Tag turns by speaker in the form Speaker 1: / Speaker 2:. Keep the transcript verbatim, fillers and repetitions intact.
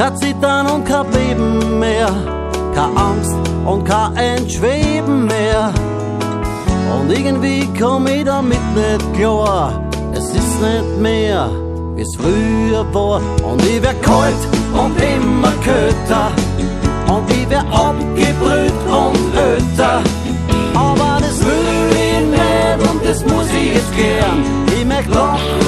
Speaker 1: Kein Zittern und kein Beben mehr, keine Angst und kein Entschweben mehr. Und irgendwie komm ich damit nicht klar, es ist nicht mehr, wie's früher war. Und ich wär kalt und immer kälter, und ich wär abgebrüht und öter. Aber das will ich nicht und das muss ich jetzt gern. Ich möcht lachen